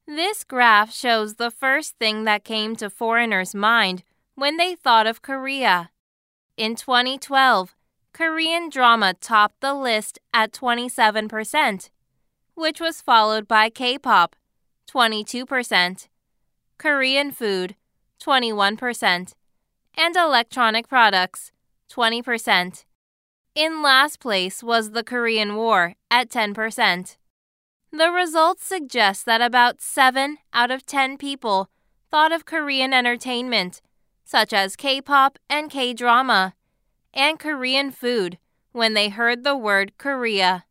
This graph shows the first thing that came to foreigners' mind when they thought of Korea. In 2012, Korean drama topped the list at 27%, which was followed by K-pop, 22%, Korean food, 21%, and electronic products, 20%. In last place was the Korean War at 10%. The results suggest that about 7 out of 10 people thought of Korean entertainment, such as K-pop and K-drama, and Korean food when they heard the word Korea.